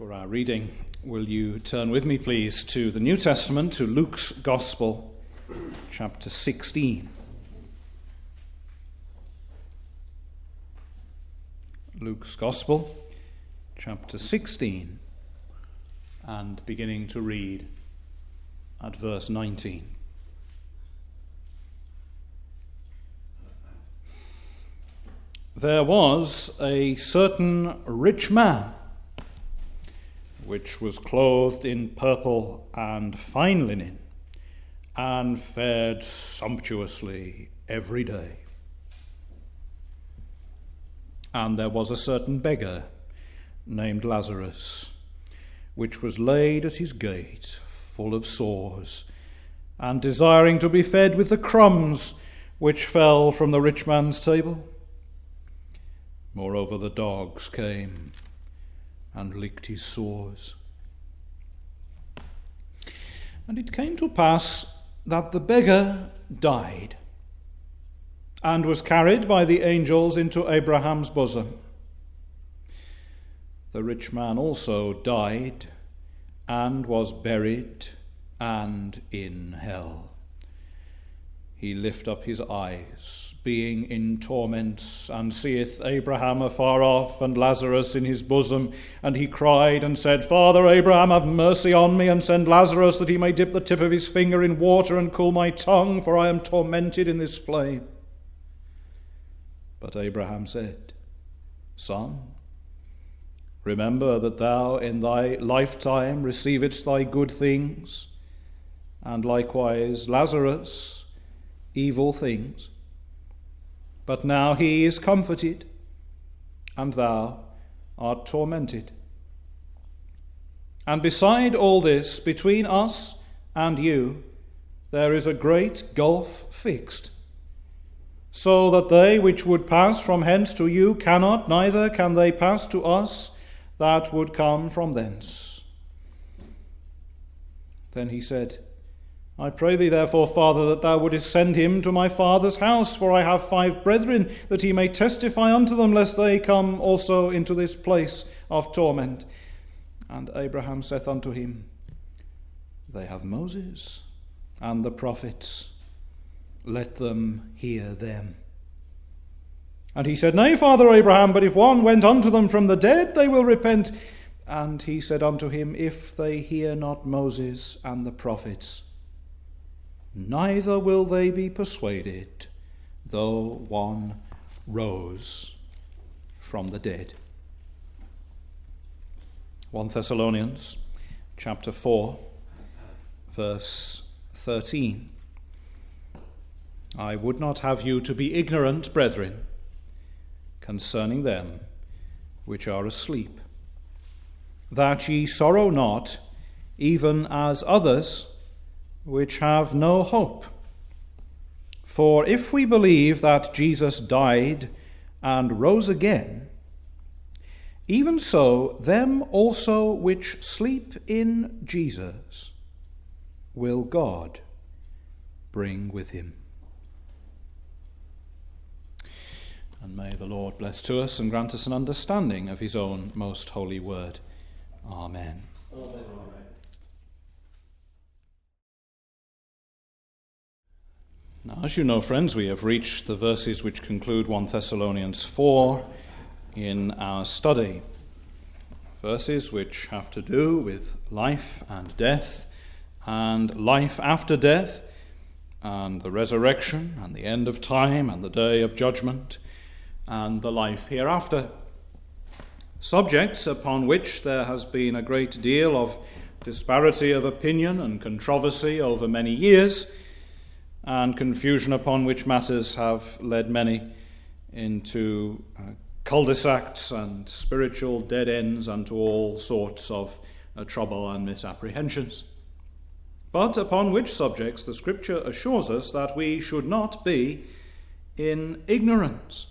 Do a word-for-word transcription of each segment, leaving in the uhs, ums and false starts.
For our reading, will you turn with me, please, to the New Testament, to Luke's Gospel, chapter sixteen. Luke's Gospel, chapter sixteen, and beginning to read at verse nineteen. There was a certain rich man, which was clothed in purple and fine linen, and fared sumptuously every day. And there was a certain beggar named Lazarus, which was laid at his gate, full of sores, and desiring to be fed with the crumbs which fell from the rich man's table. Moreover, the dogs came and licked his sores. And it came to pass that the beggar died, and was carried by the angels into Abraham's bosom. The rich man also died, and was buried, and in hell. He lift up his eyes, being in torments, and seeth Abraham afar off, and Lazarus in his bosom. And he cried and said, Father Abraham, have mercy on me, and send Lazarus, that he may dip the tip of his finger in water, and cool my tongue, for I am tormented in this flame. But Abraham said, Son, remember that thou in thy lifetime receivedst thy good things, and likewise Lazarus evil things. But now he is comforted, and thou art tormented. And beside all this, between us and you, there is a great gulf fixed, so that they which would pass from hence to you cannot, neither can they pass to us that would come from thence. Then he said, I pray thee therefore, Father, that thou wouldest send him to my father's house, for I have five brethren, that he may testify unto them, lest they come also into this place of torment. And Abraham saith unto him, They have Moses and the prophets, let them hear them. And he said, Nay, Father Abraham, but if one went unto them from the dead, they will repent. And he said unto him, If they hear not Moses and the prophets, neither will they be persuaded, though one rose from the dead. First Thessalonians chapter four, verse thirteen. I would not have you to be ignorant, brethren, concerning them which are asleep, that ye sorrow not, even as others which have no hope. For if we believe that Jesus died and rose again, even so them also which sleep in Jesus will God bring with him. And may the Lord bless to us and grant us an understanding of his own most holy word. Amen. Amen. Now, as you know, friends, we have reached the verses which conclude First Thessalonians four in our study. Verses which have to do with life and death, and life after death, and the resurrection, and the end of time, and the day of judgment, and the life hereafter. Subjects upon which there has been a great deal of disparity of opinion and controversy over many years, and confusion upon which matters have led many into uh, cul-de-sacs and spiritual dead ends and to all sorts of uh, trouble and misapprehensions. But upon which subjects the Scripture assures us that we should not be in ignorance.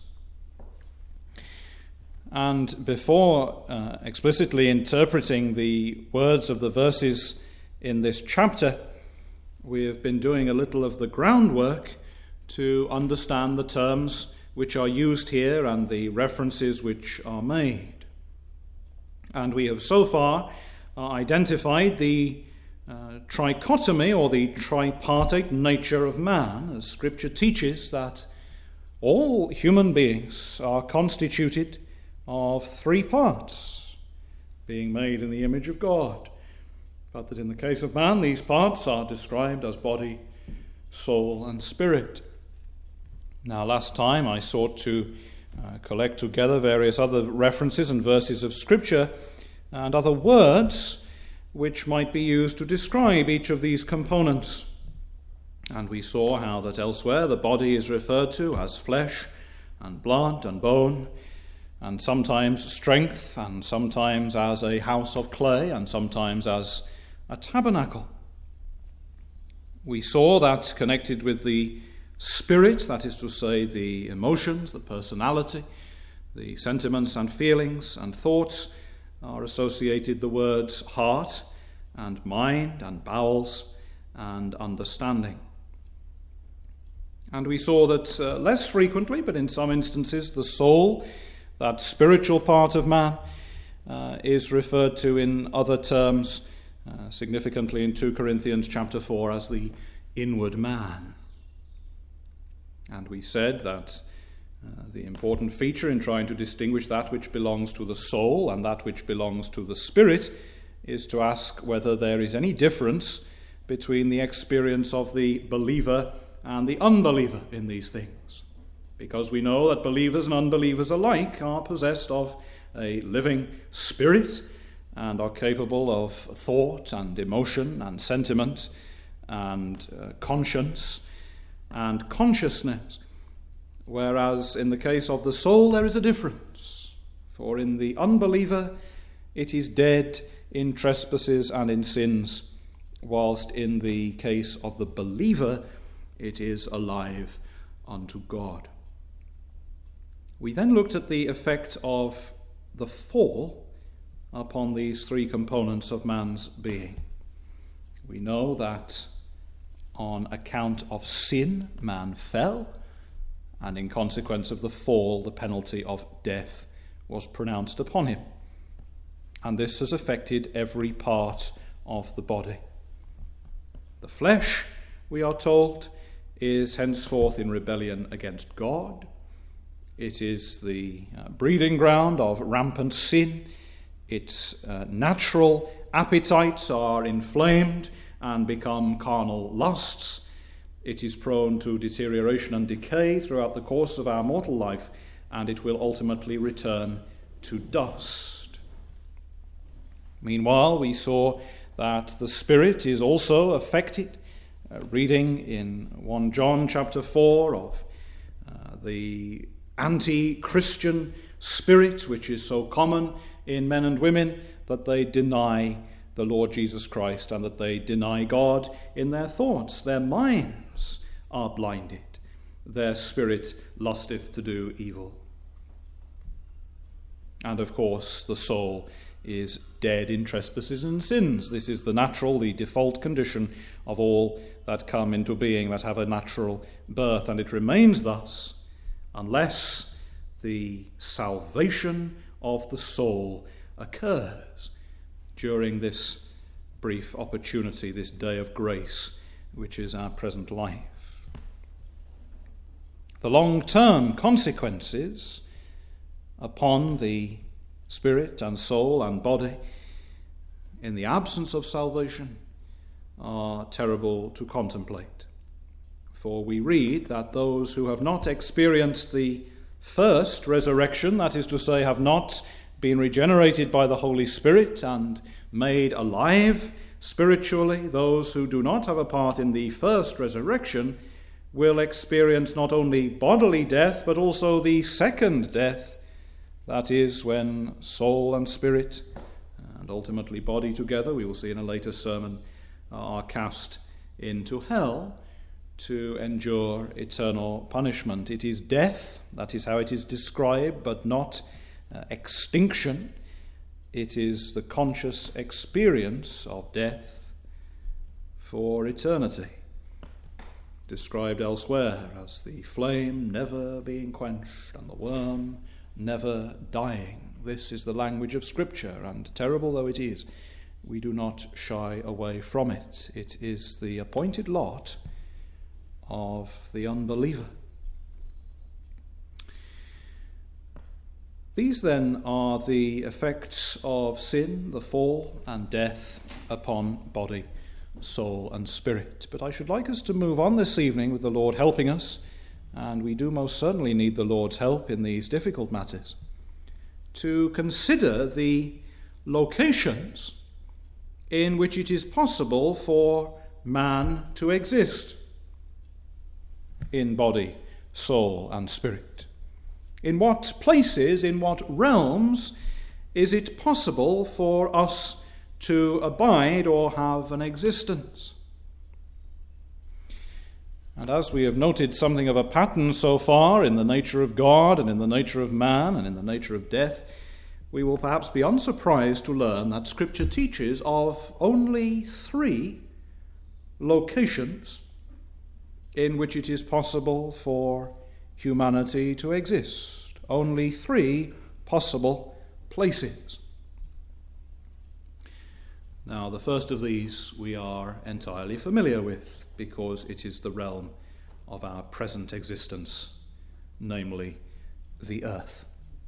And before uh, explicitly interpreting the words of the verses in this chapter, we have been doing a little of the groundwork to understand the terms which are used here and the references which are made. And we have so far uh, identified the uh, trichotomy or the tripartite nature of man, as Scripture teaches that all human beings are constituted of three parts, being made in the image of God. But that in the case of man, these parts are described as body, soul, and spirit. Now, last time I sought to uh, collect together various other references and verses of Scripture and other words which might be used to describe each of these components. And we saw how that elsewhere the body is referred to as flesh and blood and bone, and sometimes strength, and sometimes as a house of clay, and sometimes as a tabernacle. We saw that connected with the spirit, that is to say the emotions, the personality, the sentiments and feelings and thoughts, are associated the words heart and mind and bowels and understanding. And we saw that uh, less frequently, but in some instances, the soul, that spiritual part of man, uh, is referred to in other terms, uh, significantly in Second Corinthians chapter four, as the inward man. And we said that uh, the important feature in trying to distinguish that which belongs to the soul and that which belongs to the spirit is to ask whether there is any difference between the experience of the believer and the unbeliever in these things. Because we know that believers and unbelievers alike are possessed of a living spirit and are capable of thought and emotion and sentiment and uh, conscience and consciousness. Whereas in the case of the soul there is a difference. For in the unbeliever it is dead in trespasses and in sins, whilst in the case of the believer it is alive unto God. We then looked at the effect of the fall upon these three components of man's being. We know that on account of sin, man fell, and in consequence of the fall, the penalty of death was pronounced upon him. And this has affected every part of the body. The flesh, we are told, is henceforth in rebellion against God. It is the uh, breeding ground of rampant sin. Its uh, natural appetites are inflamed and become carnal lusts. It is prone to deterioration and decay throughout the course of our mortal life, and it will ultimately return to dust. Meanwhile, we saw that the spirit is also affected. Uh, reading in First John chapter four of uh, the anti-Christian spirit, which is so common in men and women, that they deny the Lord Jesus Christ and that they deny God in their thoughts. Their minds are blinded. Their spirit lusteth to do evil. And of course, the soul is dead in trespasses and sins. This is the natural, the default condition of all that come into being, that have a natural birth, and it remains thus unless the salvation of the soul occurs during this brief opportunity, this day of grace, which is our present life. The long-term consequences upon the spirit and soul and body in the absence of salvation are terrible to contemplate. For we read that those who have not experienced the first resurrection, that is to say, have not been regenerated by the Holy Spirit and made alive spiritually, those who do not have a part in the first resurrection will experience not only bodily death, but also the second death. That is, when soul and spirit, and ultimately body together, we will see in a later sermon, are cast into hell to endure eternal punishment. It is death, that is how it is described, but not uh, extinction. It is the conscious experience of death for eternity, described elsewhere as the flame never being quenched and the worm never dying. This is the language of Scripture, and terrible though it is, we do not shy away from it. It is the appointed lot of the unbeliever. These then are the effects of sin, the fall, and death upon body, soul, and spirit. But I should like us to move on this evening with the Lord helping us, and we do most certainly need the Lord's help in these difficult matters, to consider the locations in which it is possible for man to exist in body, soul, and spirit. In what places, in what realms is it possible for us to abide or have an existence? And as we have noted something of a pattern so far in the nature of God and in the nature of man and in the nature of death, we will perhaps be unsurprised to learn that Scripture teaches of only three locations in which it is possible for humanity to exist. Only three possible places. Now, the first of these we are entirely familiar with because it is the realm of our present existence, namely the earth.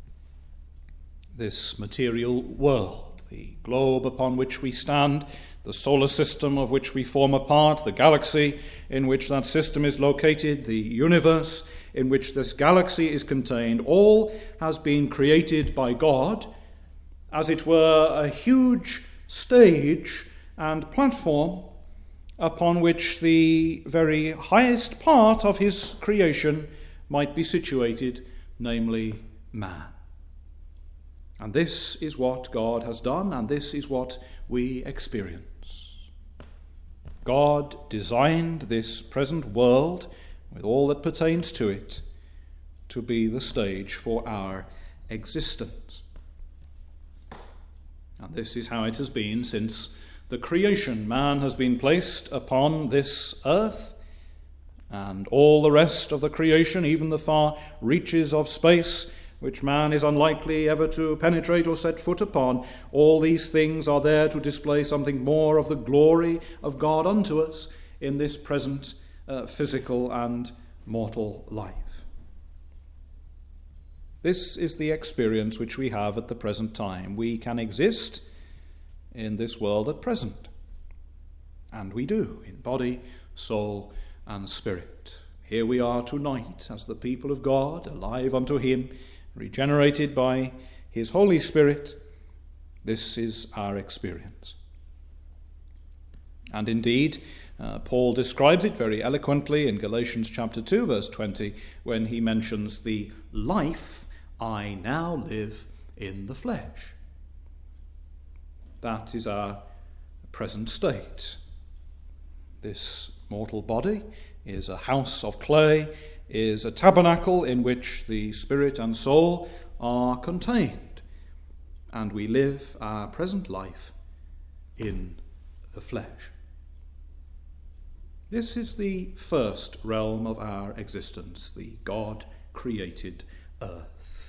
This material world, the globe upon which we stand, the solar system of which we form a part, the galaxy in which that system is located, the universe in which this galaxy is contained, all has been created by God, as it were a huge stage and platform upon which the very highest part of his creation might be situated, namely man. And this is what God has done, and this is what we experience. God designed this present world, with all that pertains to it, to be the stage for our existence. And this is how it has been since the creation. Man has been placed upon this earth, and all the rest of the creation, even the far reaches of space, which man is unlikely ever to penetrate or set foot upon, all these things are there to display something more of the glory of God unto us in this present uh, physical and mortal life. This is the experience which we have at the present time. We can exist in this world at present, and we do, in body, soul, and spirit. Here we are tonight as the people of God, alive unto him, regenerated by his Holy Spirit. This is our experience. And indeed, uh, Paul describes it very eloquently in Galatians chapter two, verse twenty, when he mentions the life I now live in the flesh. That is our present state. This mortal body is a house of clay, is a tabernacle in which the spirit and soul are contained, and we live our present life in the flesh. This is the first realm of our existence, the God-created earth.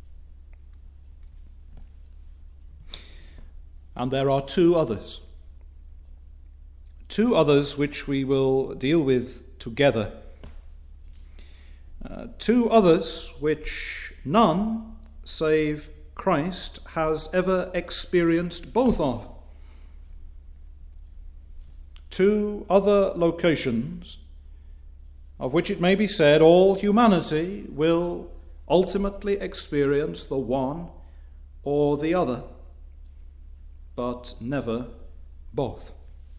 And there are two others. Two others which we will deal with together. Uh, two others which none save Christ has ever experienced both of. Two other locations of which it may be said all humanity will ultimately experience the one or the other, but never both.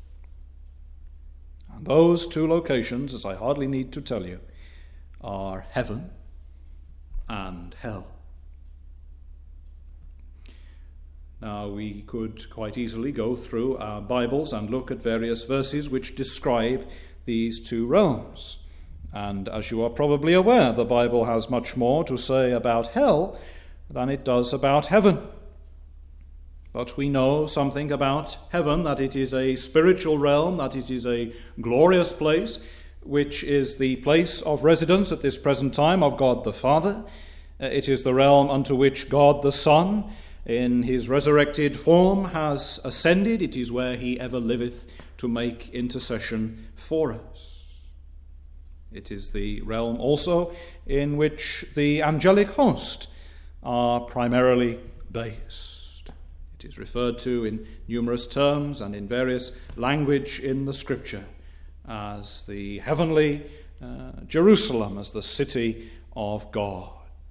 And those two locations, as I hardly need to tell you, are heaven and hell. Now, we could quite easily go through our Bibles and look at various verses which describe these two realms. And as you are probably aware, the Bible has much more to say about hell than it does about heaven. But we know something about heaven, that it is a spiritual realm, that it is a glorious place, which is the place of residence at this present time of God the Father, It is the realm unto which God the Son, in his resurrected form, has ascended. It is where he ever liveth to make intercession for us. It is the realm also in which the angelic host are primarily based. It is referred to in numerous terms and in various language in the Scripture as the heavenly uh, Jerusalem, as the city of God.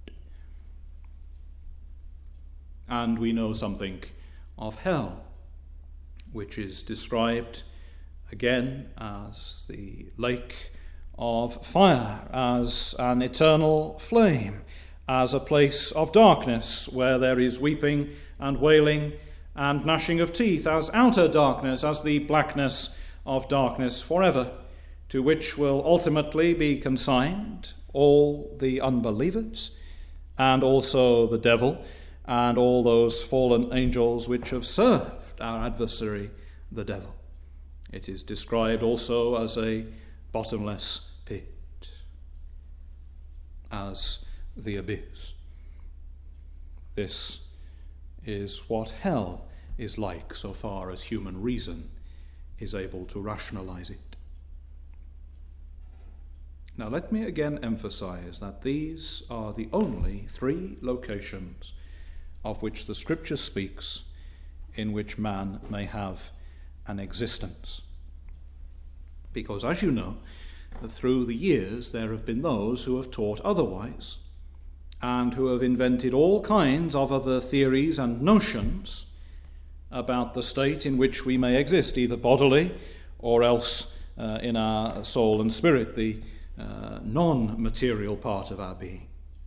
And we know something of hell, which is described again as the lake of fire, as an eternal flame, as a place of darkness where there is weeping and wailing and gnashing of teeth, as outer darkness, as the blackness of darkness forever, to which will ultimately be consigned all the unbelievers and also the devil and all those fallen angels which have served our adversary, the devil. It is described also as a bottomless pit, as the abyss. This is what hell is like so far as human reason is able to rationalize it. Now let me again emphasize that these are the only three locations of which the Scripture speaks in which man may have an existence. Because, as you know, through the years there have been those who have taught otherwise and who have invented all kinds of other theories and notions about the state in which we may exist, either bodily or else uh, in our soul and spirit, the uh, non-material part of our being.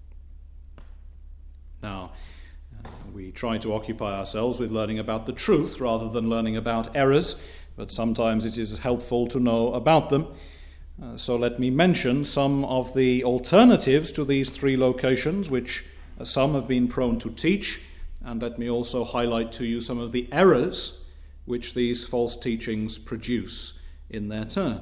Now, uh, we try to occupy ourselves with learning about the truth rather than learning about errors, but sometimes it is helpful to know about them. Uh, so let me mention some of the alternatives to these three locations, which uh, some have been prone to teach, and let me also highlight to you some of the errors which these false teachings produce in their turn.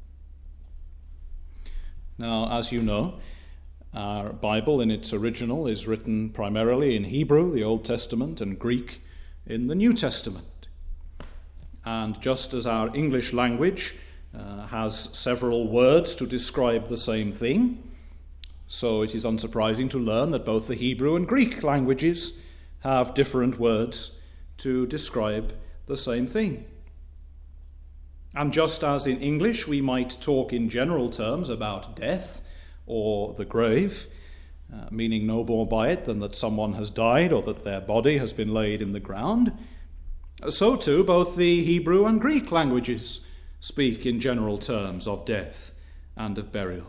Now, as you know, our Bible in its original is written primarily in Hebrew, the Old Testament, and Greek in the New Testament. And just as our English language uh, has several words to describe the same thing, so it is unsurprising to learn that both the Hebrew and Greek languages have different words to describe the same thing. And just as in English we might talk in general terms about death or the grave, uh, meaning no more by it than that someone has died or that their body has been laid in the ground, so too both the Hebrew and Greek languages speak in general terms of death and of burial.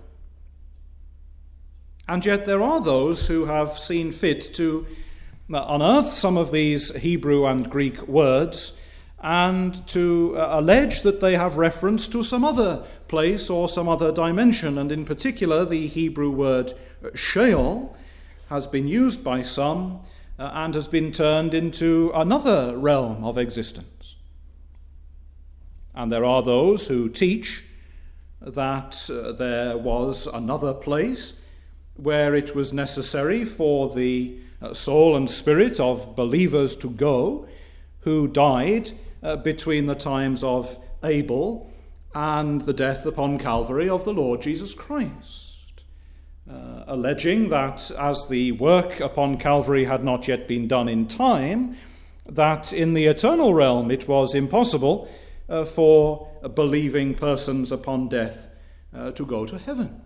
And yet there are those who have seen fit to unearth some of these Hebrew and Greek words and to uh, allege that they have reference to some other place or some other dimension. And in particular, the Hebrew word Sheol has been used by some uh, and has been turned into another realm of existence. And there are those who teach that uh, there was another place where it was necessary for the uh, soul and spirit of believers to go who died uh, between the times of Abel and the death upon Calvary of the Lord Jesus Christ, uh, alleging that as the work upon Calvary had not yet been done in time, that in the eternal realm it was impossible uh, for believing persons upon death uh, to go to heaven.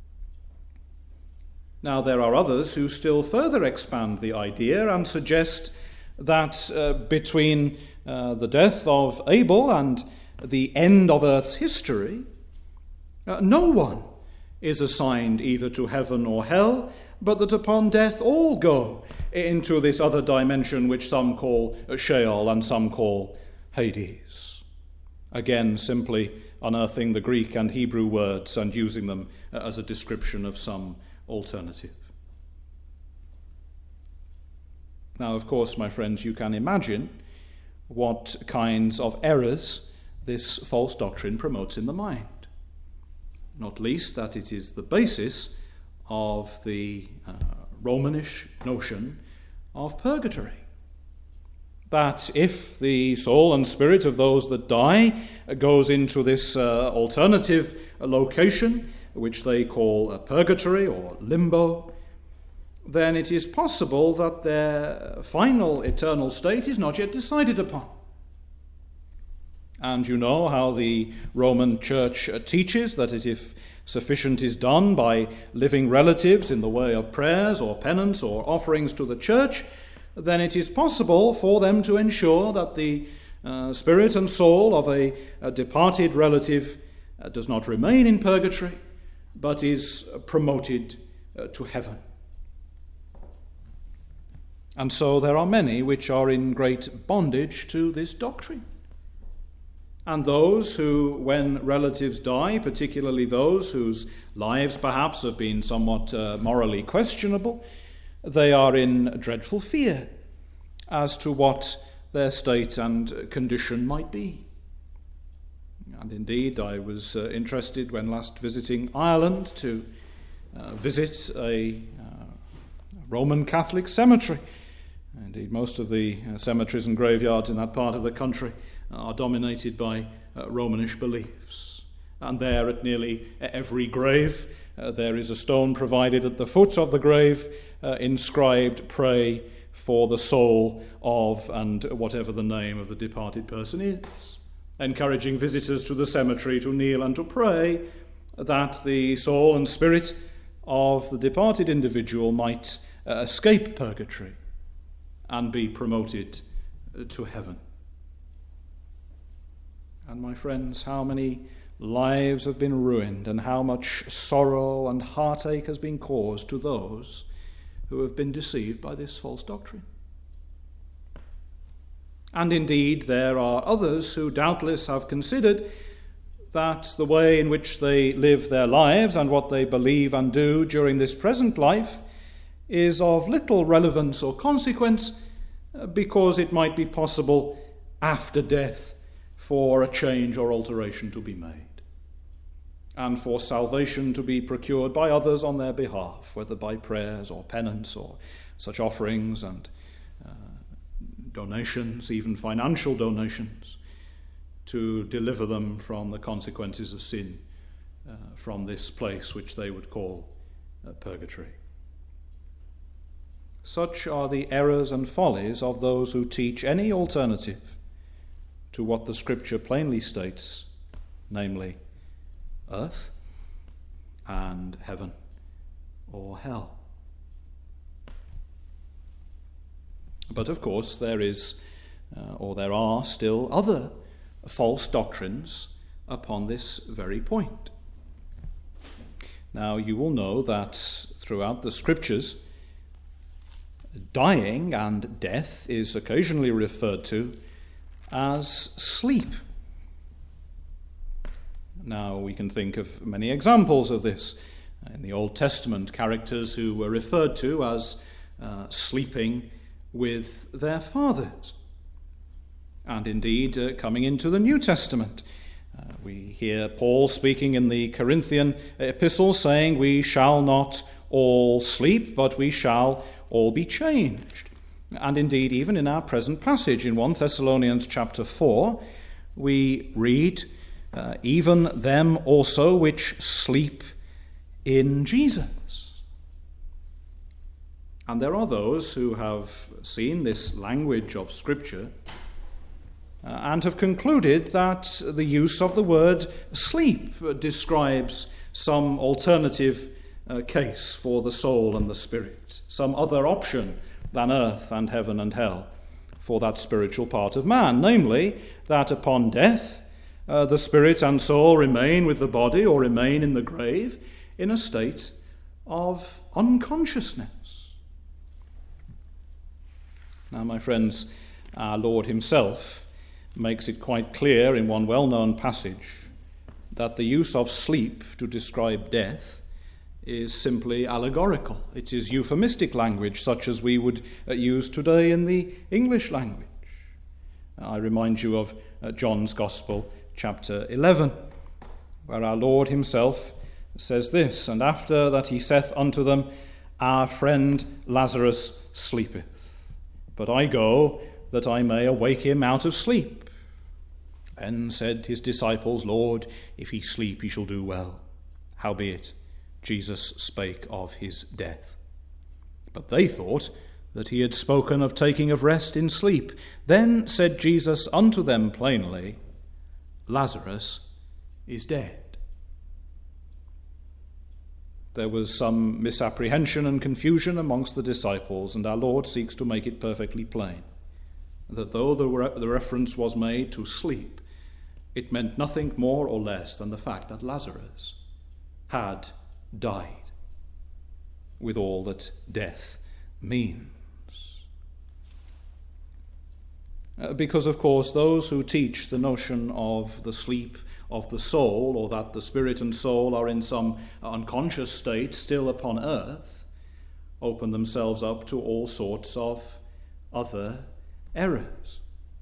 Now, there are others who still further expand the idea and suggest that uh, between uh, the death of Abel and the end of Earth's history, uh, no one is assigned either to heaven or hell, but that upon death all go into this other dimension which some call Sheol and some call Hades. Again, simply unearthing the Greek and Hebrew words and using them as a description of some alternative. Now, of course, my friends, you can imagine what kinds of errors this false doctrine promotes in the mind. Not least that it is the basis of the uh, Romanish notion of purgatory. That if the soul and spirit of those that die goes into this uh, alternative location, which they call a purgatory or limbo, then it is possible that their final eternal state is not yet decided upon. And you know how the Roman Church teaches that if sufficient is done by living relatives in the way of prayers or penance or offerings to the church, then it is possible for them to ensure that the uh, spirit and soul of a, a departed relative uh, does not remain in purgatory, but is promoted uh, to heaven. And so there are many which are in great bondage to this doctrine. And those who, when relatives die, particularly those whose lives perhaps have been somewhat uh, morally questionable, they are in dreadful fear as to what their state and condition might be. And indeed, I was uh, interested when last visiting Ireland to uh, visit a uh, Roman Catholic cemetery. Indeed, most of the uh, cemeteries and graveyards in that part of the country are dominated by uh, Romanish beliefs. And there at nearly every grave, uh, there is a stone provided at the foot of the grave uh, inscribed, "Pray for the soul of," and whatever the name of the departed person is, encouraging visitors to the cemetery to kneel and to pray that the soul and spirit of the departed individual might uh, escape purgatory and be promoted uh, to heaven. And my friends, how many lives have been ruined, and how much sorrow and heartache has been caused to those who have been deceived by this false doctrine. And indeed, there are others who doubtless have considered that the way in which they live their lives and what they believe and do during this present life is of little relevance or consequence, because it might be possible after death for a change or alteration to be made, and for salvation to be procured by others on their behalf, whether by prayers or penance or such offerings and uh, donations, even financial donations, to deliver them from the consequences of sin, uh, from this place which they would call uh, purgatory. Such are the errors and follies of those who teach any alternative to what the Scripture plainly states, namely, earth and heaven or hell. But of course there is, uh, or there are still other false doctrines upon this very point. Now you will know that throughout the Scriptures, dying and death is occasionally referred to as sleep. Now we can think of many examples of this. In the Old Testament, characters who were referred to as uh, sleeping with their fathers. And indeed, uh, coming into the New Testament, uh, we hear Paul speaking in the Corinthian epistle saying, "We shall not all sleep, but we shall all be changed." And indeed, even in our present passage in First Thessalonians chapter four, we read, uh, "Even them also which sleep in Jesus." And there are those who have seen this language of Scripture uh, and have concluded that the use of the word sleep describes some alternative uh, case for the soul and the spirit, some other option than earth and heaven and hell for that spiritual part of man, namely that upon death uh, the spirit and soul remain with the body or remain in the grave in a state of unconsciousness. Now, my friends, our Lord himself makes it quite clear in one well-known passage that the use of sleep to describe death is simply allegorical. It is euphemistic language, such as we would uh, use today in the English language. I remind you of uh, John's Gospel, chapter eleven, where our Lord himself says this, "And after that he saith unto them, our friend Lazarus sleepeth, but I go that I may awake him out of sleep. Then said his disciples, Lord, if he sleep, he shall do well. Howbeit, Jesus spake of his death. But they thought that he had spoken of taking of rest in sleep. Then said Jesus unto them plainly, Lazarus is dead. There was some misapprehension and confusion amongst the disciples, and our Lord seeks to make it perfectly plain that though the, re- the reference was made to sleep, it meant nothing more or less than the fact that Lazarus had died, with all that death means. Uh, because, of course, those who teach the notion of the sleep of the soul, or that the spirit and soul are in some unconscious state still upon earth, open themselves up to all sorts of other errors.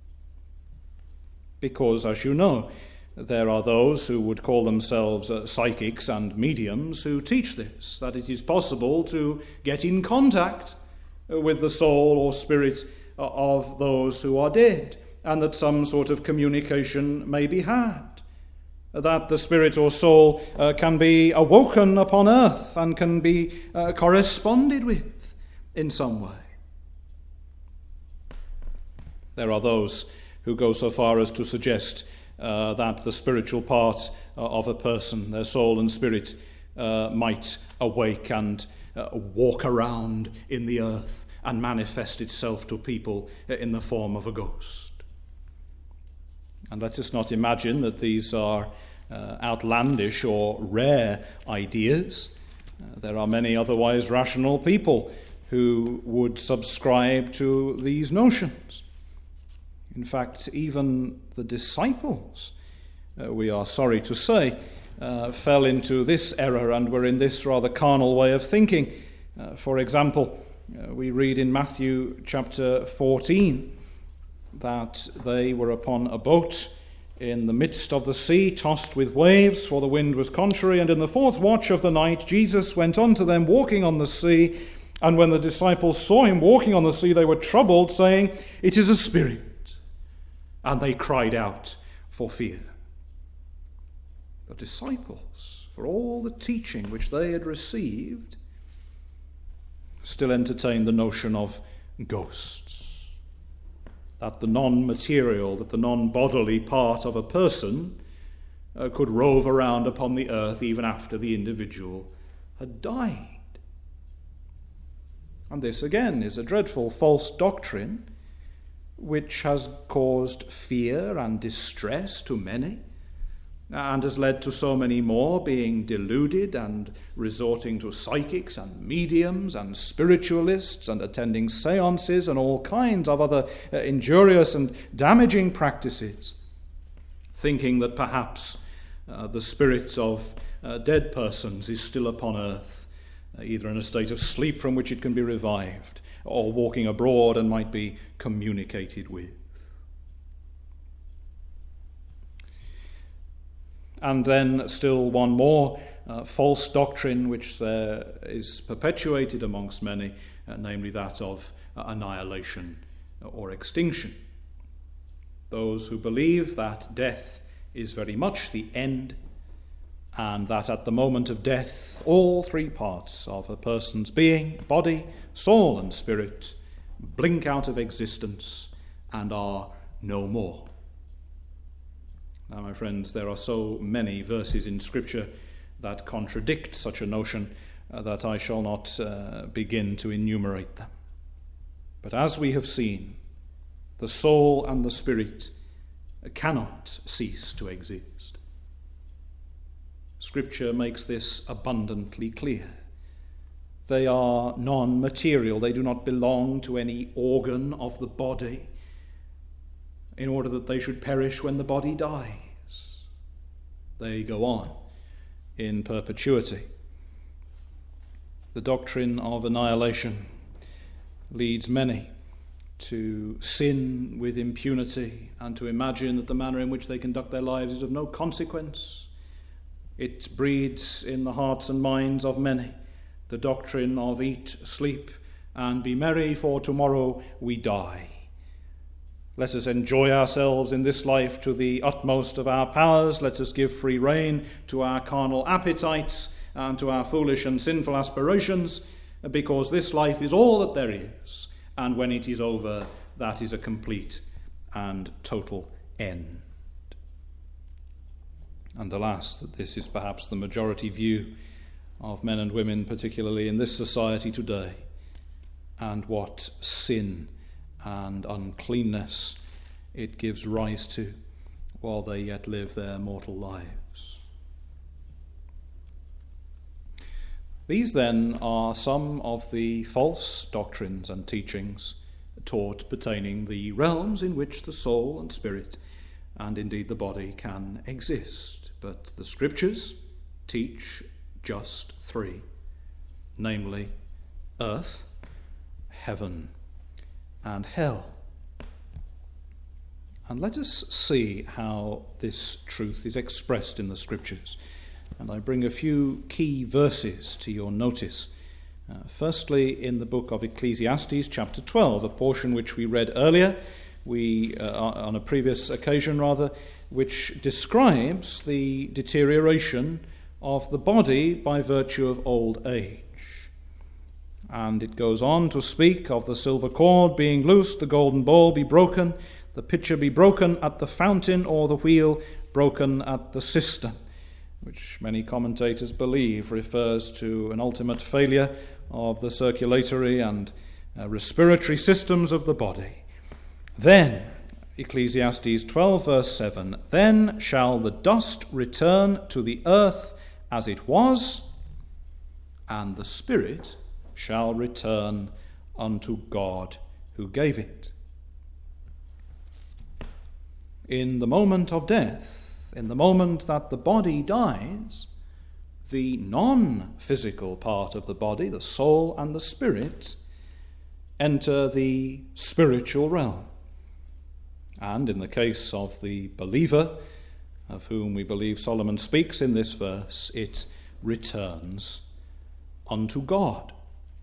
Because, as you know, there are those who would call themselves uh, psychics and mediums who teach this, that it is possible to get in contact with the soul or spirit of those who are dead, and that some sort of communication may be had, that the spirit or soul uh, can be awoken upon earth and can be uh, corresponded with in some way. There are those who go so far as to suggest uh, that the spiritual part uh, of a person, their soul and spirit, uh, might awake and uh, walk around in the earth and manifest itself to people in the form of a ghost. And let us not imagine that these are uh, outlandish or rare ideas. Uh, there are many otherwise rational people who would subscribe to these notions. In fact, even the disciples, uh, we are sorry to say, uh, fell into this error and were in this rather carnal way of thinking. Uh, for example, uh, we read in Matthew chapter fourteen that they were upon a boat in the midst of the sea, tossed with waves, for the wind was contrary. And in the fourth watch of the night, Jesus went unto them, walking on the sea. And when the disciples saw him walking on the sea, they were troubled, saying, It is a spirit. And they cried out for fear. The disciples, for all the teaching which they had received, still entertained the notion of ghosts. That the non-material, that the non-bodily part of a person uh, could rove around upon the earth even after the individual had died. And this again is a dreadful false doctrine which has caused fear and distress to many, and has led to so many more being deluded and resorting to psychics and mediums and spiritualists and attending seances and all kinds of other uh, injurious and damaging practices, thinking that perhaps uh, the spirit of uh, dead persons is still upon earth, uh, either in a state of sleep from which it can be revived, or walking abroad and might be communicated with. And then still one more uh, false doctrine which there is perpetuated amongst many, uh, namely that of uh, annihilation or extinction. Those who believe that death is very much the end, and that at the moment of death all three parts of a person's being, body, soul and spirit, blink out of existence and are no more. Now, my friends, there are so many verses in Scripture that contradict such a notion uh, that I shall not uh, begin to enumerate them. But as we have seen, the soul and the spirit cannot cease to exist. Scripture makes this abundantly clear. They are non-material. They do not belong to any organ of the body, in order that they should perish when the body dies. They go on in perpetuity. The doctrine of annihilation leads many to sin with impunity and to imagine that the manner in which they conduct their lives is of no consequence. It breeds in the hearts and minds of many the doctrine of eat, sleep, and be merry, for tomorrow we die. Let us enjoy ourselves in this life to the utmost of our powers. Let us give free rein to our carnal appetites and to our foolish and sinful aspirations, because this life is all that there is, and when it is over, that is a complete and total end. And alas, that this is perhaps the majority view of men and women, particularly in this society today, and what sin and uncleanness it gives rise to while they yet live their mortal lives. These then are some of the false doctrines and teachings taught pertaining the realms in which the soul and spirit and indeed the body can exist. But the Scriptures teach just three, namely earth, heaven, and hell. And let us see how this truth is expressed in the Scriptures. And I bring a few key verses to your notice. Uh, firstly, in the book of Ecclesiastes, chapter twelve, a portion which we read earlier, we uh, on a previous occasion rather, which describes the deterioration of the body by virtue of old age. And it goes on to speak of the silver cord being loosed, the golden bowl be broken, the pitcher be broken at the fountain, or the wheel broken at the cistern, which many commentators believe refers to an ultimate failure of the circulatory and uh, respiratory systems of the body. Then, Ecclesiastes twelve verse seven, then shall the dust return to the earth as it was, and the spirit shall return unto God who gave it. In the moment of death, in the moment that the body dies, the non-physical part of the body, the soul and the spirit, enter the spiritual realm. And in the case of the believer, of whom we believe Solomon speaks in this verse, it returns unto God.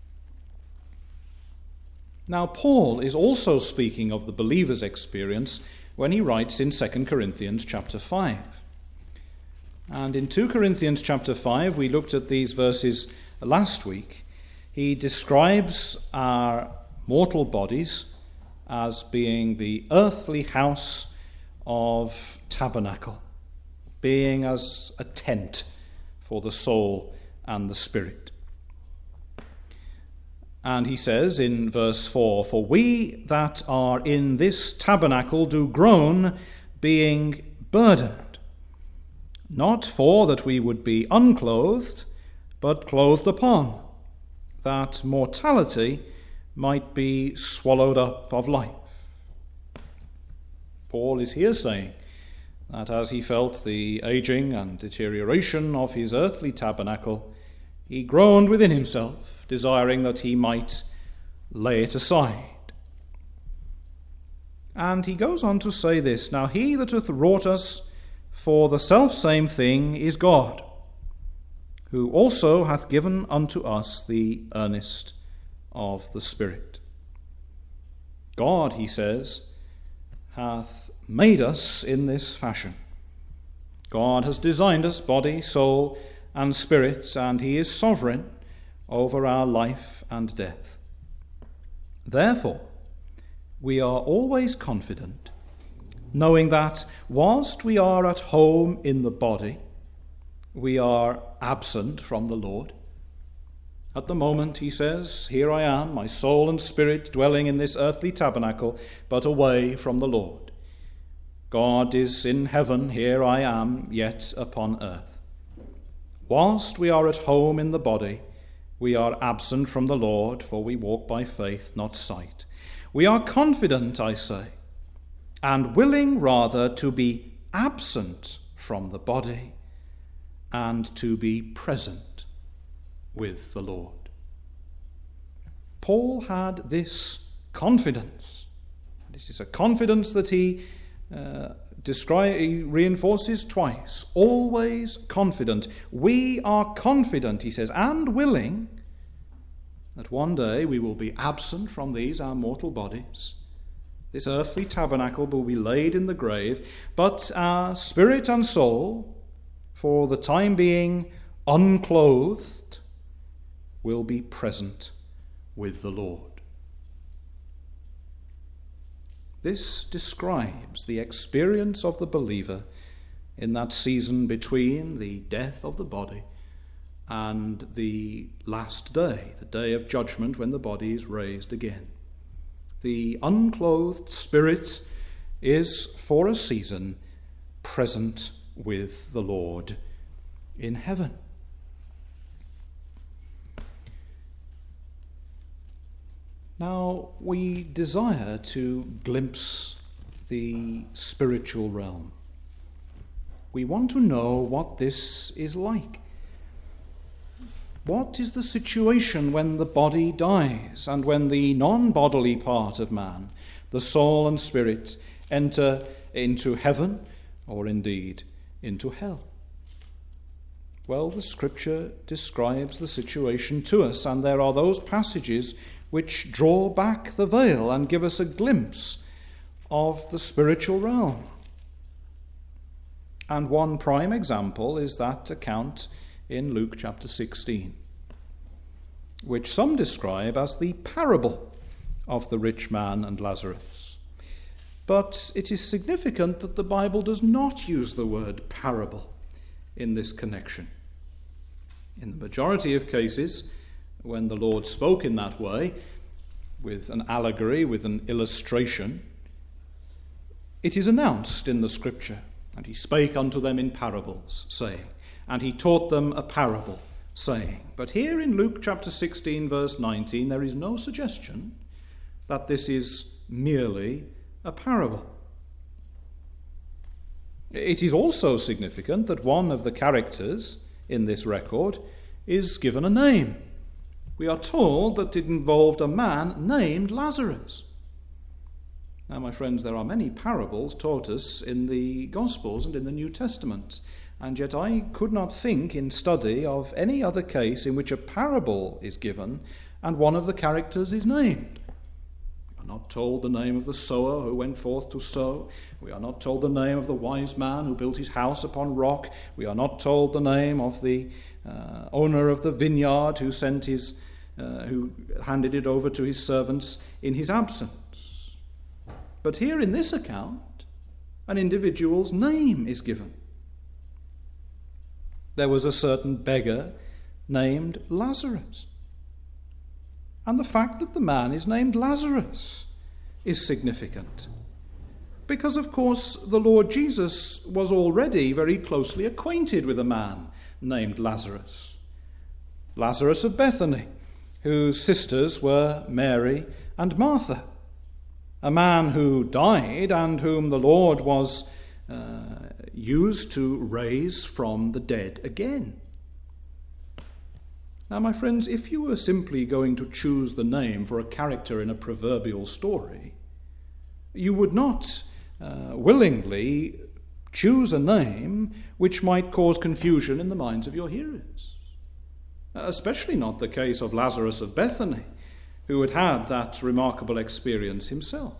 Now, Paul is also speaking of the believer's experience when he writes in Second Corinthians chapter five. And in Second Corinthians chapter five, we looked at these verses last week. He describes our mortal bodies as being the earthly house of tabernacle, being as a tent for the soul and the spirit. And he says in verse four, for we that are in this tabernacle do groan, being burdened, not for that we would be unclothed, but clothed upon, that mortality might be swallowed up of life. Paul is here saying that as he felt the aging and deterioration of his earthly tabernacle, he groaned within himself, desiring that he might lay it aside. And he goes on to say this, now he that hath wrought us for the selfsame thing is God, who also hath given unto us the earnest of the Spirit. God, he says, hath made us in this fashion. God has designed us, body, soul, and spirit, and he is sovereign over our life and death. Therefore, we are always confident, knowing that whilst we are at home in the body, we are absent from the Lord. At the moment, he says, here I am, my soul and spirit dwelling in this earthly tabernacle, but away from the Lord. God is in heaven, here I am, yet upon earth. Whilst we are at home in the body, we are absent from the Lord, for we walk by faith, not sight. We are confident, I say, and willing rather to be absent from the body and to be present with the Lord. Paul had this confidence. This is a confidence that he uh, describe, he reinforces twice. Always confident. We are confident, he says, and willing that one day we will be absent from these our mortal bodies. This earthly tabernacle will be laid in the grave, but our spirit and soul, for the time being unclothed, will be present with the Lord. This describes the experience of the believer in that season between the death of the body and the last day, the day of judgment when the body is raised again. The unclothed spirit is for a season present with the Lord in heaven. Now, we desire to glimpse the spiritual realm. We want to know what this is like. What is the situation when the body dies and when the non-bodily part of man, the soul and spirit, enter into heaven or indeed into hell? Well, the Scripture describes the situation to us, and there are those passages which draw back the veil and give us a glimpse of the spiritual realm. And one prime example is that account in Luke chapter sixteen, which some describe as the parable of the rich man and Lazarus. But it is significant that the Bible does not use the word parable in this connection. In the majority of cases, when the Lord spoke in that way, with an allegory, with an illustration, it is announced in the Scripture, and he spake unto them in parables, saying, and he taught them a parable, saying. But here in Luke chapter sixteen, verse nineteen, there is no suggestion that this is merely a parable. It is also significant that one of the characters in this record is given a name. We are told that it involved a man named Lazarus. Now, my friends, there are many parables taught us in the Gospels and in the New Testament, and yet I could not think in study of any other case in which a parable is given and one of the characters is named. We are not told the name of the sower who went forth to sow. We are not told the name of the wise man who built his house upon rock. We are not told the name of the uh, owner of the vineyard who sent his, uh, who handed it over to his servants in his absence. But here in this account, an individual's name is given. There was a certain beggar named Lazarus. And the fact that the man is named Lazarus is significant. Because, of course, the Lord Jesus was already very closely acquainted with a man named Lazarus. Lazarus of Bethany, whose sisters were Mary and Martha. A man who died and whom the Lord was uh, used to raise from the dead again. Now, my friends, if you were simply going to choose the name for a character in a proverbial story, you would not uh, willingly choose a name which might cause confusion in the minds of your hearers. Especially not the case of Lazarus of Bethany, who had had that remarkable experience himself.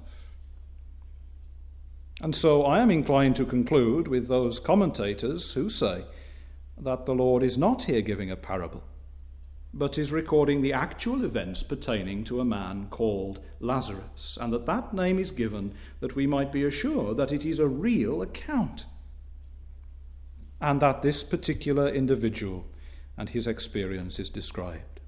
And so I am inclined to conclude with those commentators who say that the Lord is not here giving a parable, but is recording the actual events pertaining to a man called Lazarus, and that that name is given that we might be assured that it is a real account, and that this particular individual and his experience is described.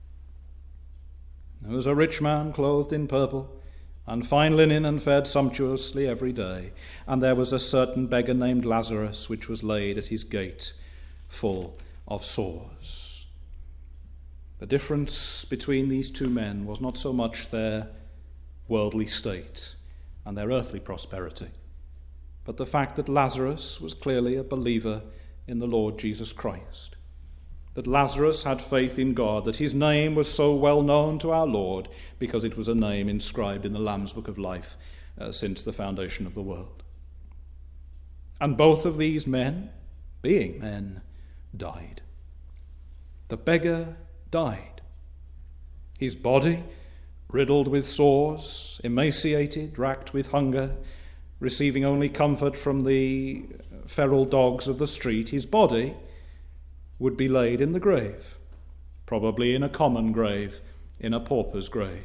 There was a rich man clothed in purple and fine linen, and fed sumptuously every day. And there was a certain beggar named Lazarus, which was laid at his gate, full of sores. The difference between these two men was not so much their worldly state and their earthly prosperity, but the fact that Lazarus was clearly a believer in the Lord Jesus Christ, that Lazarus had faith in God, that his name was so well known to our Lord because it was a name inscribed in the Lamb's Book of Life uh, since the foundation of the world. And both of these men, being men, died. The beggar died. his body riddled with sores, emaciated, racked with hunger, receiving only comfort from the feral dogs of the street, his body would be laid in the grave, probably in a common grave, in a pauper's grave.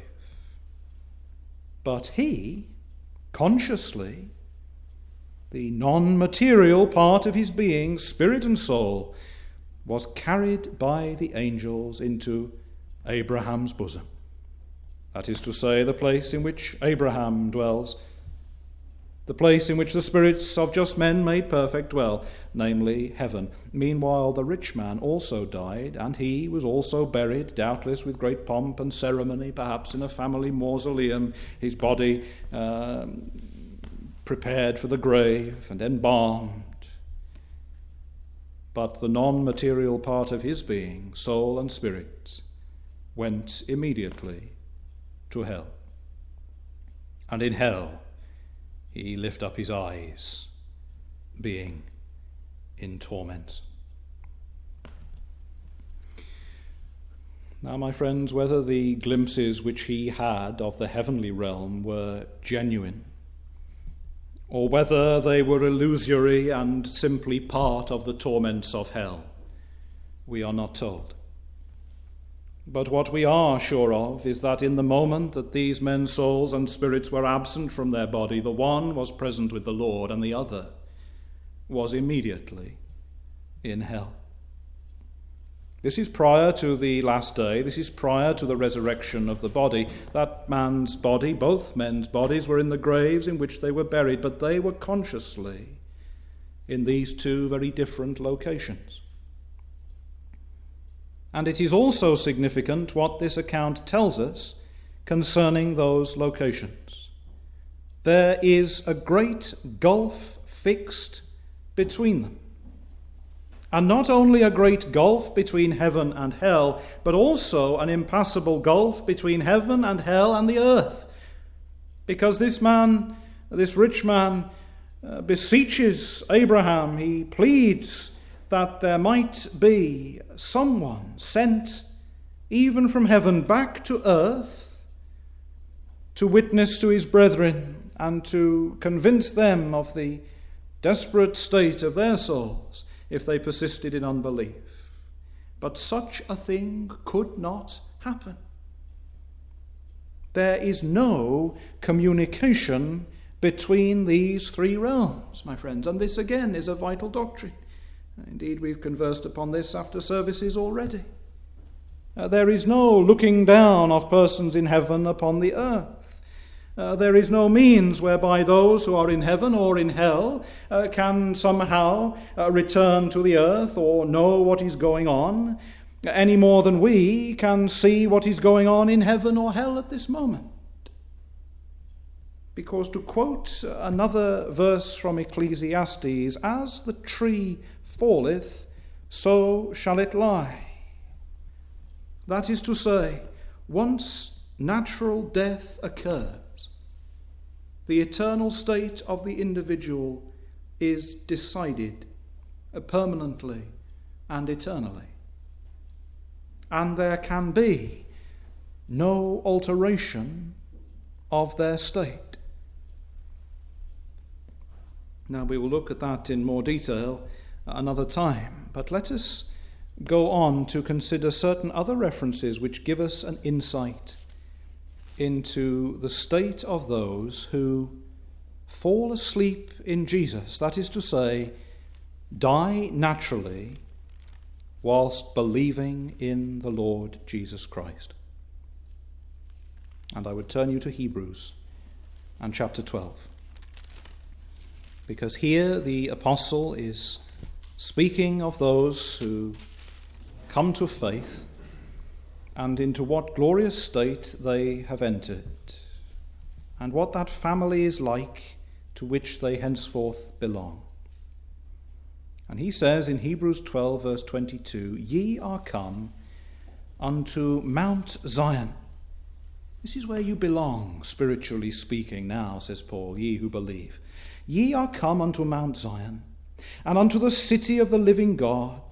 But he, consciously, the non-material part of his being, spirit and soul, was carried by the angels into Abraham's bosom. That is to say, the place in which Abraham dwells, the place in which the spirits of just men made perfect dwell, namely heaven. Meanwhile, the rich man also died, and he was also buried, doubtless with great pomp and ceremony, perhaps in a family mausoleum, his body uh, prepared for the grave and embalmed. But the non-material part of his being, soul and spirit, went immediately to hell. And in hell he lift up his eyes, being in torment. Now, my friends, whether the glimpses which he had of the heavenly realm were genuine, or whether they were illusory and simply part of the torments of hell, we are not told. But what we are sure of is that in the moment that these men's souls and spirits were absent from their body, the one was present with the Lord and the other was immediately in hell. This is prior to the last day. This is prior to the resurrection of the body. That man's body, both men's bodies, were in the graves in which they were buried, but they were consciously in these two very different locations. And it is also significant what this account tells us concerning those locations. There is a great gulf fixed between them. And not only a great gulf between heaven and hell, but also an impassable gulf between heaven and hell and the earth. Because this man, this rich man, uh, beseeches Abraham, he pleads that there might be someone sent even from heaven back to earth to witness to his brethren and to convince them of the desperate state of their souls if they persisted in unbelief. But such a thing could not happen. There is no communication between these three realms, my friends, and this again is a vital doctrine. Indeed, we've conversed upon this after services already. Uh, there is no looking down of persons in heaven upon the earth. Uh, there is no means whereby those who are in heaven or in hell uh, can somehow uh, return to the earth or know what is going on, any more than we can see what is going on in heaven or hell at this moment. Because, to quote another verse from Ecclesiastes, as the tree falleth, so shall it lie. That is to say, once natural death occurs, the eternal state of the individual is decided permanently and eternally. And there can be no alteration of their state. Now, we will look at that in more detail another time, but let us go on to consider certain other references which give us an insight into the state of those who fall asleep in Jesus, that is to say, die naturally whilst believing in the Lord Jesus Christ. And I would turn you to Hebrews and chapter twelve, because here the apostle is speaking of those who come to faith and into what glorious state they have entered, and what that family is like to which they henceforth belong. And he says in Hebrews twelve, verse twenty-two, "Ye are come unto Mount Zion." This is where you belong, spiritually speaking now, says Paul, ye who believe. "Ye are come unto Mount Zion, and unto the city of the living God,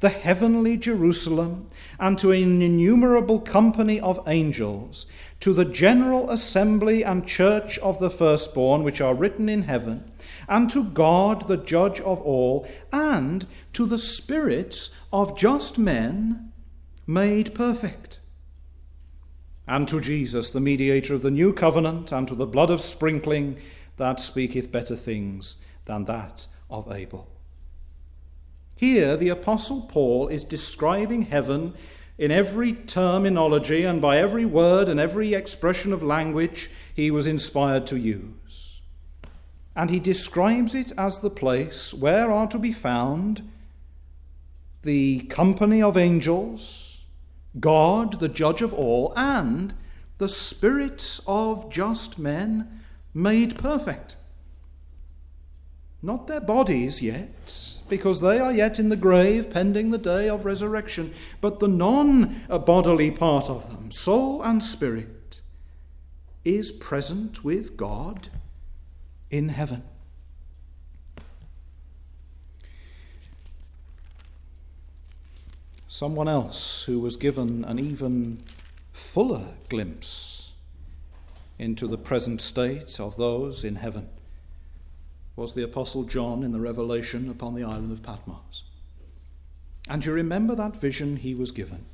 the heavenly Jerusalem, and to an innumerable company of angels, to the general assembly and church of the firstborn which are written in heaven, and to God the judge of all, and to the spirits of just men made perfect, and to Jesus, the mediator of the new covenant, and to the blood of sprinkling that speaketh better things than that of Abel. Here the Apostle Paul is describing heaven in every terminology and by every word and every expression of language he was inspired to use. And he describes it as the place where are to be found the company of angels, God, the judge of all, and the spirits of just men made perfect. Not their bodies yet, because they are yet in the grave pending the day of resurrection, but the non-bodily part of them, soul and spirit, is present with God in heaven. Someone else who was given an even fuller glimpse into the present state of those in heaven was the Apostle John in the Revelation upon the island of Patmos. And you remember that vision he was given.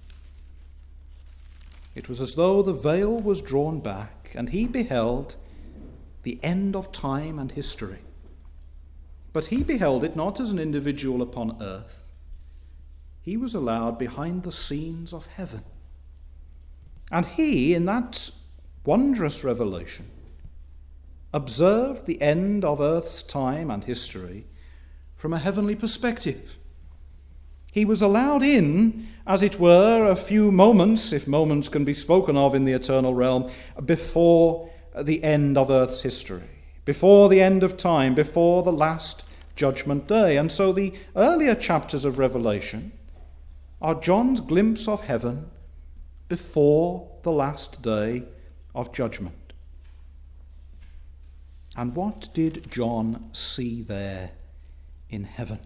It was as though the veil was drawn back and he beheld the end of time and history. But he beheld it not as an individual upon earth. He was allowed behind the scenes of heaven. And he, in that wondrous revelation, observed the end of earth's time and history from a heavenly perspective. He was allowed in, as it were, a few moments, if moments can be spoken of in the eternal realm, before the end of earth's history, before the end of time, before the last judgment day. And so the earlier chapters of Revelation are John's glimpse of heaven before the last day of judgment. And what did John see there in heaven?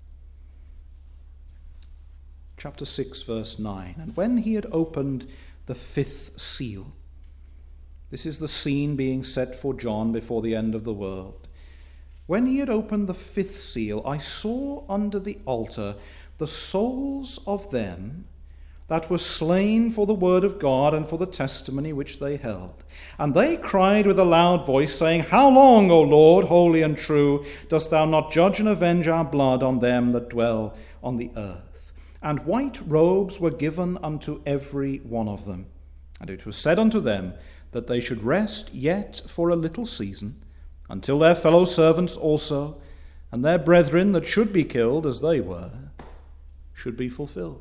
Chapter six, verse nine. And when he had opened the fifth seal, this is the scene being set for John before the end of the world. When he had opened the fifth seal, I saw under the altar the souls of them that were slain for the word of God and for the testimony which they held. And they cried with a loud voice, saying, How long, O Lord, holy and true, dost thou not judge and avenge our blood on them that dwell on the earth? And white robes were given unto every one of them. And it was said unto them that they should rest yet for a little season, until their fellow servants also, and their brethren that should be killed as they were, should be fulfilled.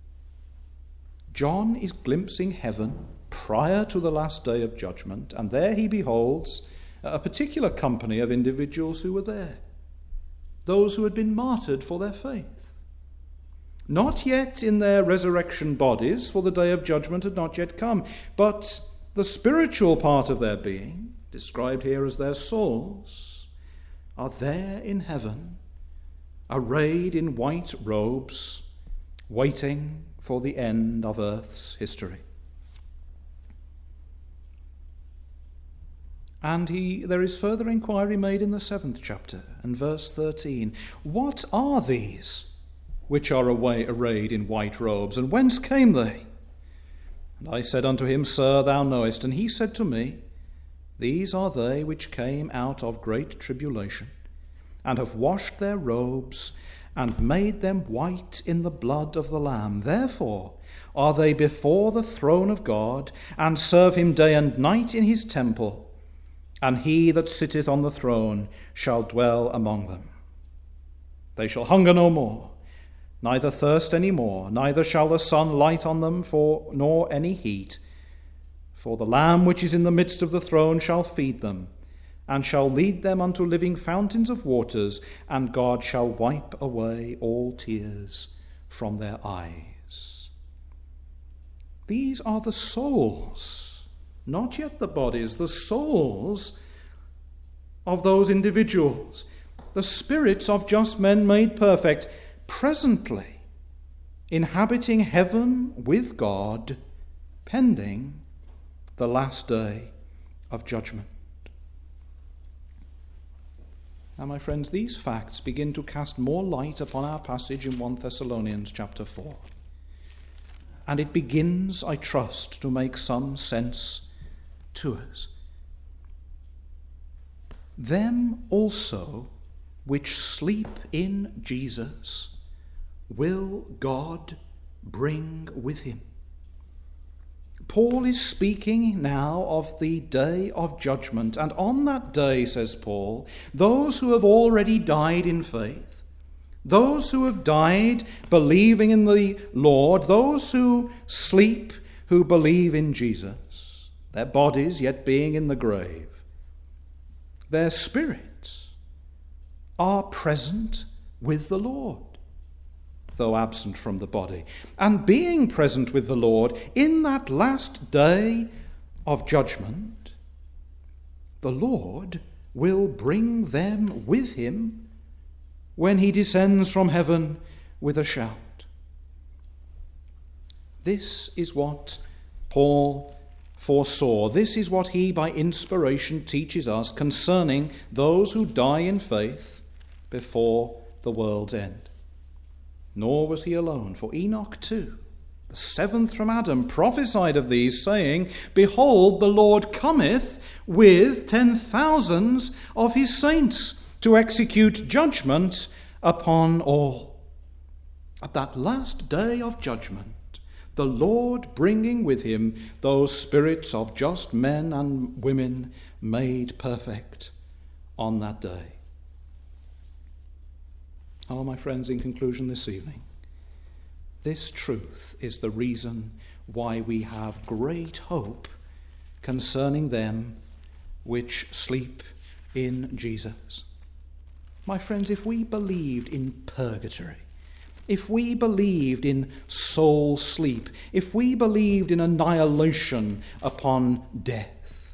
John is glimpsing heaven prior to the last day of judgment, and there he beholds a particular company of individuals who were there, those who had been martyred for their faith. Not yet in their resurrection bodies, for the day of judgment had not yet come, but the spiritual part of their being, described here as their souls, are there in heaven, arrayed in white robes, waiting for the end of earth's history. And he, there is further inquiry made in the seventh chapter and verse thirteen. What are these which are away, arrayed in white robes, and whence came they? And I said unto him, Sir, thou knowest. And he said to me, These are they which came out of great tribulation, and have washed their robes, and made them white in the blood of the Lamb. Therefore are they before the throne of God, and serve him day and night in his temple. And he that sitteth on the throne shall dwell among them. They shall hunger no more, neither thirst any more, neither shall the sun light on them, for nor any heat. For the Lamb which is in the midst of the throne shall feed them, and shall lead them unto living fountains of waters, and God shall wipe away all tears from their eyes. These are the souls, not yet the bodies, the souls of those individuals, the spirits of just men made perfect, presently inhabiting heaven with God, pending the last day of judgment. Now, my friends, these facts begin to cast more light upon our passage in First Thessalonians chapter four. And it begins, I trust, to make some sense to us. Them also which sleep in Jesus will God bring with him. Paul is speaking now of the day of judgment, and on that day, says Paul, those who have already died in faith, those who have died believing in the Lord, those who sleep, who believe in Jesus, their bodies yet being in the grave, their spirits are present with the Lord, though absent from the body. And being present with the Lord in that last day of judgment, the Lord will bring them with him when he descends from heaven with a shout. This is what Paul foresaw. This is what he, by inspiration, teaches us concerning those who die in faith before the world's end. Nor was he alone, for Enoch too, the seventh from Adam, prophesied of these, saying, Behold, the Lord cometh with ten thousands of his saints to execute judgment upon all. At that last day of judgment, the Lord bringing with him those spirits of just men and women made perfect on that day. Oh, my friends, in conclusion this evening, this truth is the reason why we have great hope concerning them which sleep in Jesus. My friends, if we believed in purgatory, if we believed in soul sleep, if we believed in annihilation upon death,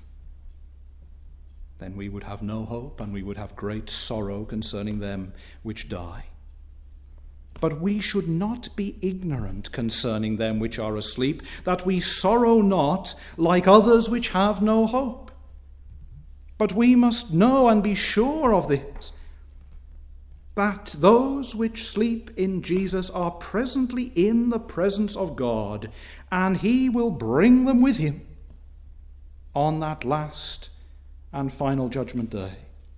then we would have no hope, and we would have great sorrow concerning them which die. But we should not be ignorant concerning them which are asleep, that we sorrow not like others which have no hope. But we must know and be sure of this, that those which sleep in Jesus are presently in the presence of God, and he will bring them with him on that last and final judgment day.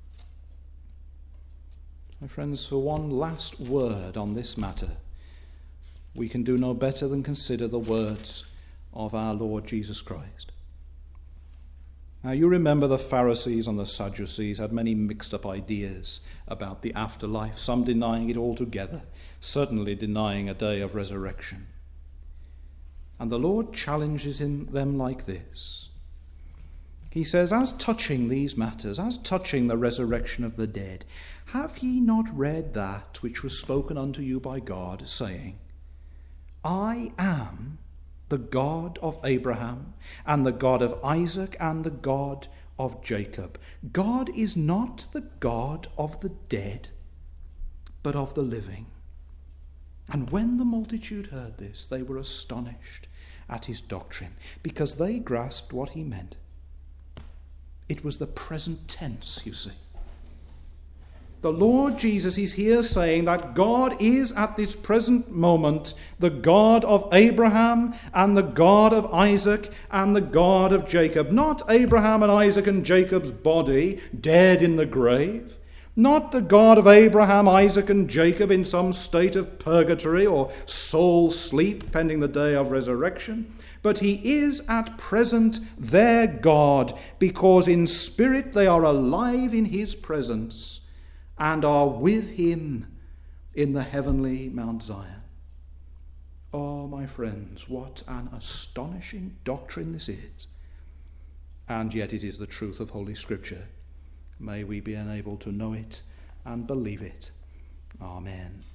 My friends, for one last word on this matter, we can do no better than consider the words of our Lord Jesus Christ. Now, you remember the Pharisees and the Sadducees had many mixed up ideas about the afterlife, some denying it altogether, certainly denying a day of resurrection. And the Lord challenges him, them like this. He says, as touching these matters, as touching the resurrection of the dead, have ye not read that which was spoken unto you by God, saying, I am the God of Abraham, and the God of Isaac, and the God of Jacob. God is not the God of the dead, but of the living. And when the multitude heard this, they were astonished at his doctrine, because they grasped what he meant. It was the present tense, you see. The Lord Jesus is here saying that God is at this present moment the God of Abraham and the God of Isaac and the God of Jacob. Not Abraham and Isaac and Jacob's body dead in the grave. Not the God of Abraham, Isaac and Jacob in some state of purgatory or soul sleep pending the day of resurrection. But he is at present their God, because in spirit they are alive in his presence and are with him in the heavenly Mount Zion. Oh, my friends, what an astonishing doctrine this is. And yet it is the truth of Holy Scripture. May we be enabled to know it and believe it. Amen.